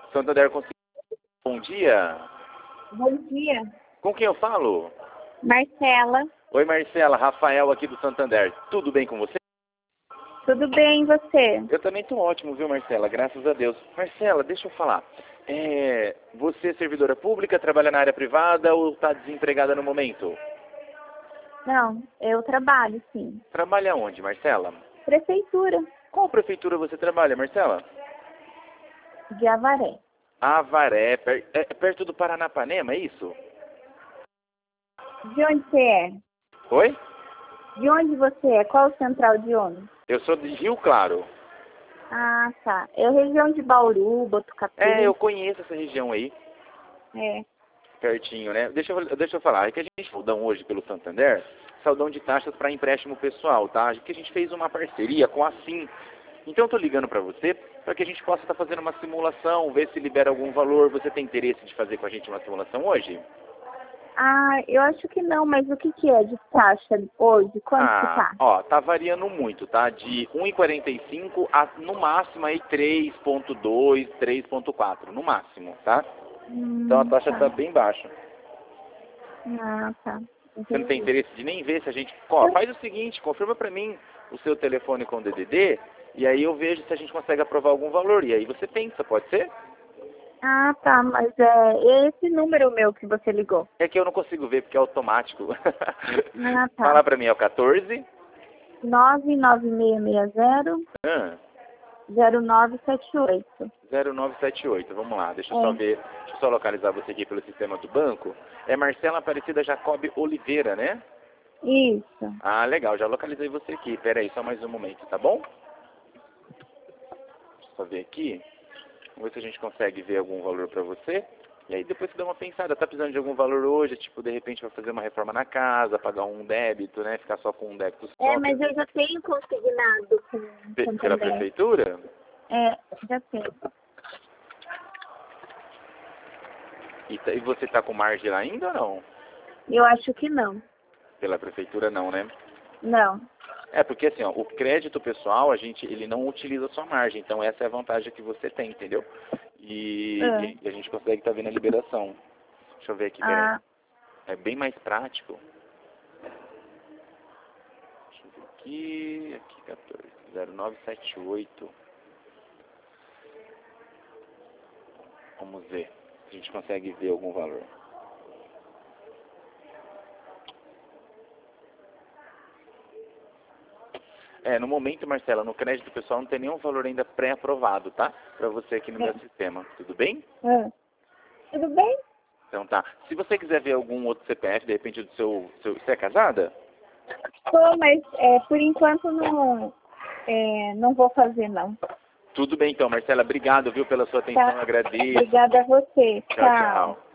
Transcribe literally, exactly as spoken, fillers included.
Santander Consciência. Bom dia. Bom dia. Com quem eu falo? Marcela. Oi, Marcela. Rafael aqui do Santander. Tudo bem com você? Tudo bem, e você? Eu também tô ótimo, viu, Marcela? Graças a Deus. Marcela, deixa eu falar. É, você é servidora pública, trabalha na área privada ou está desempregada no momento? Não, eu trabalho, sim. Trabalha onde, Marcela? Prefeitura Qual prefeitura você trabalha, Marcela? de Avaré. Avaré, per, é, é perto do Paranapanema, é isso? De onde você é? Oi? De onde você é? Qual o central de ônibus? Eu sou de Rio Claro. Ah, tá. É região de Bauru, Botucatu. É, eu conheço essa região aí. É. Pertinho, né? Deixa eu, deixa eu falar, é que a gente saudão hoje pelo Santander, saudão de taxas para empréstimo pessoal, tá? Que a gente fez uma parceria com a Sim. Então eu tô ligando para você para que a gente possa estar fazendo uma simulação, ver se libera algum valor. Você tem interesse de fazer com a gente uma simulação hoje? Ah, eu acho que não, mas o que que é de taxa hoje? Quanto que Ah, tá? ó, tá variando muito, tá? De um e quarenta e cinco a no máximo aí três ponto dois, três ponto quatro, no máximo, tá? Então a Hum, taxa tá. tá bem baixa. Ah, tá. Você não tem Entendi. interesse de nem ver se a gente... Ó, faz o seguinte, confirma pra mim o seu telefone com o D D D e aí eu vejo se a gente consegue aprovar algum valor. E aí você pensa, pode ser? Ah, tá, mas é esse número meu que você ligou. É que eu não consigo ver porque é automático. Ah, tá. Fala pra mim, é o quatorze? nove nove seis seis zero Ah, zero nove sete oito. zero nove sete oito, vamos lá, deixa eu só É, ver, deixa eu só localizar você aqui pelo sistema do banco. É Marcela Aparecida Jacob Oliveira, né? isso. Ah, legal, já localizei você aqui. Pera aí, só mais um momento, tá bom? Deixa eu só ver aqui. Vamos ver se a gente consegue ver algum valor pra você. E aí depois você dá uma pensada, tá precisando de algum valor hoje, tipo, de repente vai fazer uma reforma na casa, pagar um débito, né? Ficar só com um débito É, só mas pela eu já tenho consignado com pe- pela Santander. prefeitura. É, já tenho. E, tá- e você tá com margem lá ainda ou não? Eu acho que não. Pela prefeitura não, né? Não. É, porque assim, ó, o crédito pessoal, a gente, ele não utiliza sua margem, então essa é a vantagem que você tem, entendeu? E, É. e a gente consegue estar vendo a liberação. Deixa eu ver aqui, peraí. Ah, É bem mais prático. Deixa eu ver aqui, aqui quatorze, zero nove sete oito. Vamos ver se a gente consegue ver algum valor. É, no momento, Marcela, no crédito pessoal não tem nenhum valor ainda pré-aprovado, tá? Pra você aqui no é. meu sistema, tudo bem? É. Tudo bem? Então tá. Se você quiser ver algum outro C P F, de repente do seu... seu você é casada? Tô, mas é, por enquanto não, é, não vou fazer, não. Tudo bem então, Marcela. Obrigado, viu, pela sua atenção. Tá? Agradeço. Obrigada a você. Tchau, Tchau. tchau.